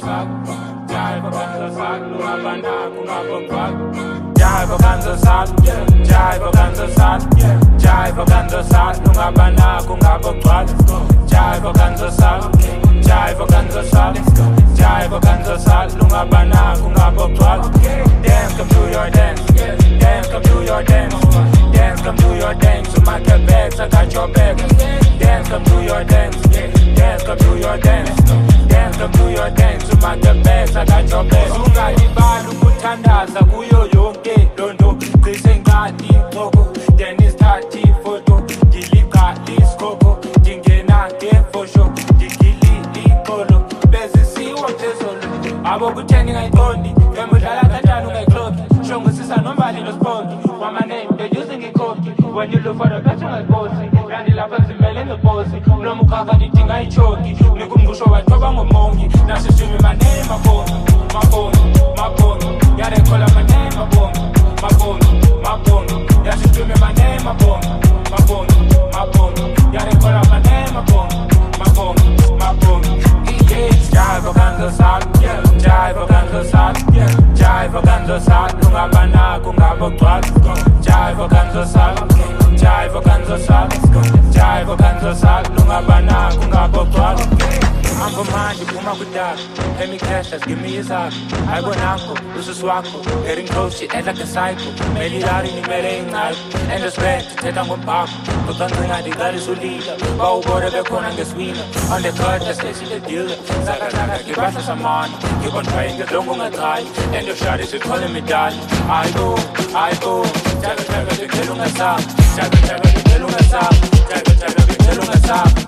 sak, jive ganza sak, lungabana kungabongwak. Jive ganza sak, jive ganza sak, jive ganza sak, lungabana kungabongwak. Jive ganza sak, jive ganza sak, jive ganza sak, lungabana kungabongwak. Dance, come do your dance, dance, come do your dance, dance, come do your dance. So my get bags, I got your back. Dance, come do your dance, dance, come do your dance, dance, come do your dance. So my get bags, I got your back. Ungalibali ukuthandaza kuyo yonke lonto, cisengani ngoko, then isthathi photo, ngiliqali isikoko, ngingena ngefosho, ngigilili iqolo, bezisiwa phezulu. Abo kutheni ngayiqondi, emudlala kanjani ungayixoki, shongosisa nombali nospoki, wama name they're using it cookie. When you look for the person like bossy, and the lapels in melon the bossy, no mukaka di thing I choki, nikumgusho wa toba ngomongi, nasi shimi my name my phone, my phone, my phone, yeah they call my name my phone, my phone, my phone, yeah she shimi my name my phone, my phone, my phone, yeah they call my name my phone, my phone, my phone. Jive ganza sak, jive ganza sak, jive ganza sak, lungabana kungabongwak. Jive ganza sak, jive ganza sak, jive ganza sak, lungabana kungabongwak. I'm for mine, you puma kudak. Let me cash, just give me a sack. I go nanko, this is swako. Getting close, she act like a psycho. Meli lari ni mere ingai. And the spread, teta ngopako. Kutantunga di gari sulila. Bau bore be kona ngeswina. On the cut, just say she the dealer. Zaka zaka, kibasa samani. Keep on trying, get longo ngatrai. And the shot is calling me darling. I go. Jaga jaga, the kelunga sa. Jaga jaga, the kelunga sa. Jaga jaga, the kelunga sa.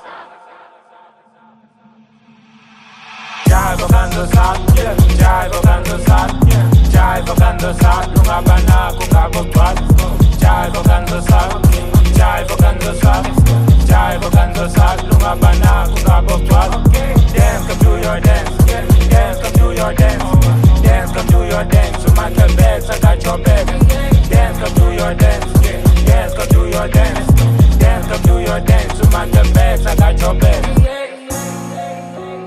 Jive ganza sak, jive ganza sak, jive ganza sak, lungabana kungabongwak. Jive ganza sak, jive ganza sak, jive ganza sak, lungabana kungabongwak. Dance, come do your dance, dance, come do your dance, dance, come do your dance. So my get bags, I got your back. Dance, come do your dance, dance, come do your dance, dance, come do your dance. So my get bags, I got your back.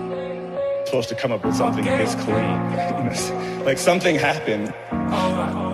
Supposed to come up with something this clean. Like something happened.